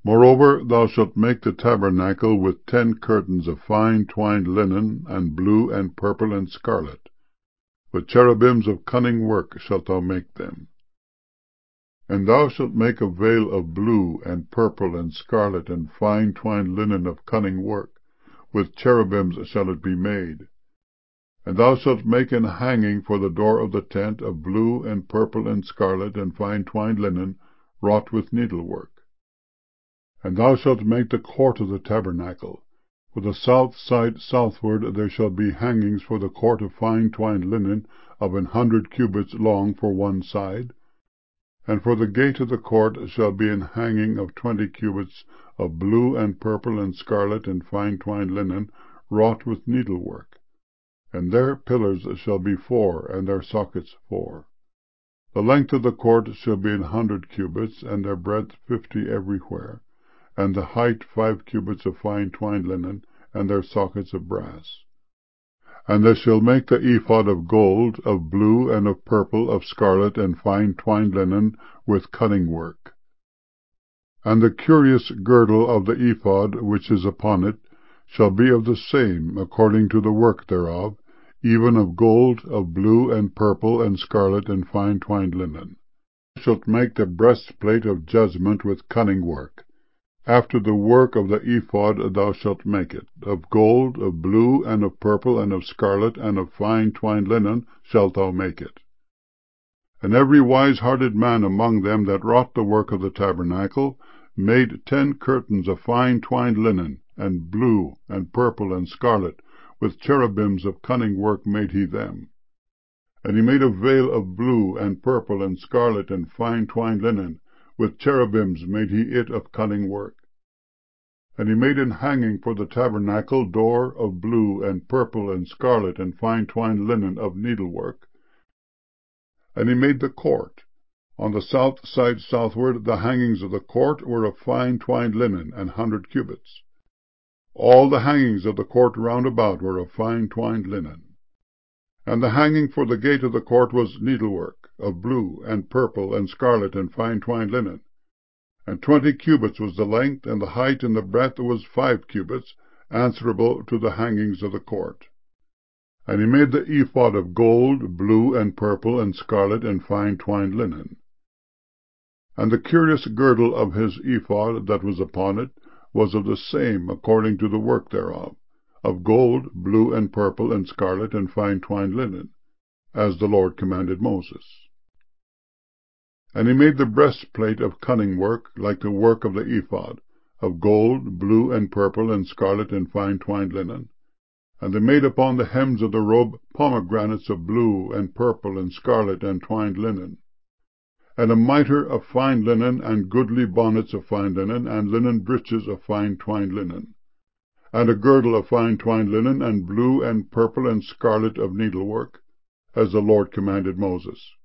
Moreover, thou shalt make the tabernacle with 10 curtains of fine twined linen, and blue, and purple, and scarlet. With cherubims of cunning work shalt thou make them. And thou shalt make a veil of blue, and purple, and scarlet, and fine twined linen of cunning work. With cherubims shall it be made. And thou shalt make an hanging for the door of the tent of blue, and purple, and scarlet, and fine twined linen, wrought with needlework. And thou shalt make the court of the tabernacle. For the south side southward there shall be hangings for the court of fine twined linen of 100 cubits long for one side. And for the gate of the court shall be an hanging of 20 cubits of blue, and purple, and scarlet, and fine twined linen, wrought with needlework. And their pillars shall be 4, and their sockets 4. The length of the court shall be 100 cubits, and their breadth 50 everywhere, and the height 5 cubits of fine twined linen, and their sockets of brass. And they shall make the ephod of gold, of blue, and of purple, of scarlet, and fine twined linen, with cunning work. And the curious girdle of the ephod which is upon it shall be of the same, according to the work thereof, even of gold, of blue, and purple, and scarlet, and fine twined linen. Thou shalt make the breastplate of judgment with cunning work. After the work of the ephod thou shalt make it. Of gold, of blue, and of purple, and of scarlet, and of fine twined linen shalt thou make it. And every wise-hearted man among them that wrought the work of the tabernacle made 10 curtains of fine twined linen, and blue, and purple, and scarlet, with cherubims of cunning work made he them. And he made a veil of blue, and purple, and scarlet, and fine twined linen, with cherubims made he it of cunning work. And he made an hanging for the tabernacle door of blue, and purple, and scarlet, and fine twined linen of needlework. And he made the court. On the south side southward the hangings of the court were of fine twined linen, 100 cubits. All the hangings of the court round about were of fine twined linen. And the hanging for the gate of the court was needlework, of blue, and purple, and scarlet, and fine twined linen. And 20 cubits was the length, and the height and the breadth was 5 cubits, answerable to the hangings of the court. And he made the ephod of gold, blue, and purple, and scarlet, and fine twined linen. And the curious girdle of his ephod that was upon it was of the same, according to the work thereof, of gold, blue, and purple, and scarlet, and fine twined linen, as the Lord commanded Moses. And he made the breastplate of cunning work, like the work of the ephod, of gold, blue, and purple, and scarlet, and fine twined linen. And they made upon the hems of the robe pomegranates of blue, and purple, and scarlet, and twined linen. And a mitre of fine linen, and goodly bonnets of fine linen, and linen breeches of fine twined linen. And a girdle of fine twined linen, and blue, and purple, and scarlet of needlework, as the Lord commanded Moses.